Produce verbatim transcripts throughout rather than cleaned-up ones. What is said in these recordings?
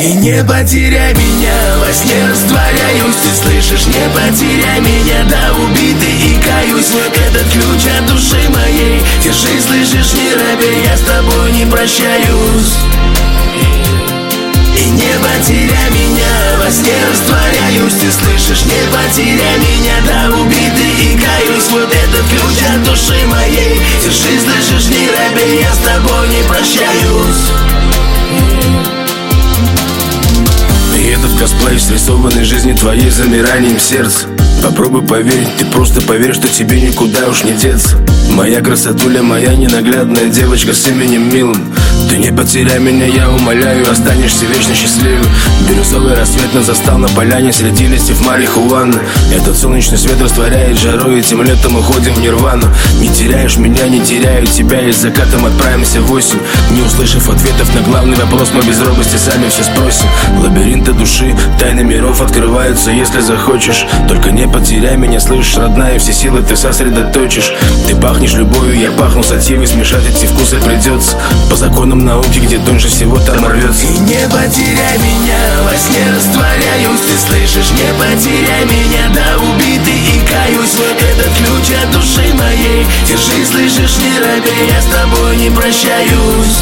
И не потеряй меня, во сне растворяюсь. Ты слышишь, не потеряй меня, да убитый и каюсь. Вот этот ключ от души моей. Держи, слышишь, не робей, я с тобой не прощаюсь. И не потеряй меня, во сне растворяюсь. Ты слышишь, не потеряй меня, да убитый и каюсь. Вот этот ключ от души моей. Держи, слышишь, не робей, я с тобой не прощаюсь. И это в косплей срисованной жизни твоей замиранием сердца. Попробуй поверить, ты просто поверь, что тебе никуда уж не деться. Моя красотуля, моя ненаглядная девочка с именем милым. Ты не потеряй меня, я умоляю, останешься вечно счастливым. Бирюзовый рассвет нас застал на поляне среди листьев марихуаны. Этот солнечный свет растворяет жару, этим летом уходим в нирвану. Не теряешь меня, не теряю тебя, и с закатом отправимся в осень. Не услышав ответов на главный вопрос, мы без робости сами все спросим. Лабиринты души, тайны миров открываются, если захочешь. Только не потеряй меня, слышишь, родная, все силы ты сосредоточишь. Ты пахнешь любовью, я пахну сативой, смешать эти вкусы придется. По законам науки, где тоньше всего, там рвется. И не потеряй меня, во сне растворяюсь. Ты слышишь, не потеряй меня, да убитый и каюсь. Вот этот ключ от души моей. Держи, слышишь, не робей, я с тобой не прощаюсь.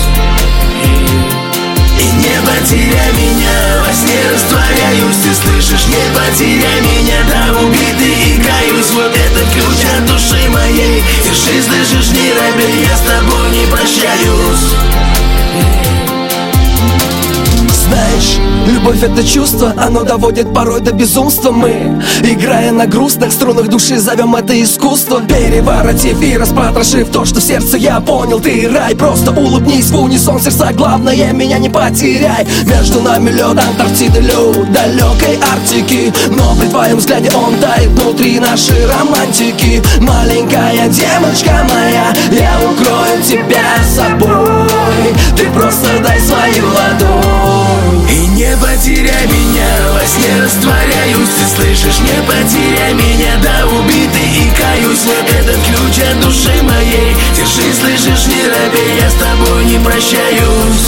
И не потеряй меня, во сне растворяюсь. Ты слышишь, не потеряй меня, да убитый и каюсь. Вот этот ключ от души моей. Держи, слышишь, не робей, я с тобой не прощаюсь. Знаешь, любовь — это чувство, оно доводит порой до безумства. Мы, играя на грустных струнах души, зовем это искусство. Переворотив и распотрошив то, что в сердце я понял, ты рай. Просто улыбнись в унисон сердца, главное, меня не потеряй. Между нами лед, Антарктиды, лед далекой Арктики. Но при твоем взгляде он тает внутри нашей романтики. Маленькая девочка моя, я укрою тебя собой. Ты просто дай свою ладонь. И не потеряй меня, во сне растворяюсь. Ты слышишь, не потеряй меня, да убитый и каюсь. Вот этот ключ от души моей. Держи, слышишь, не робей, я с тобой не прощаюсь.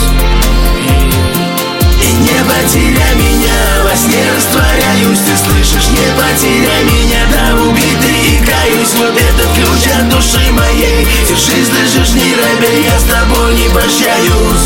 И не потеряй меня, во сне растворяюсь. Ты слышишь, не потеряй меня, да убитый и каюсь. Вот этот ключ от души моей. Держи, слышишь, не робей, я с тобой не прощаюсь.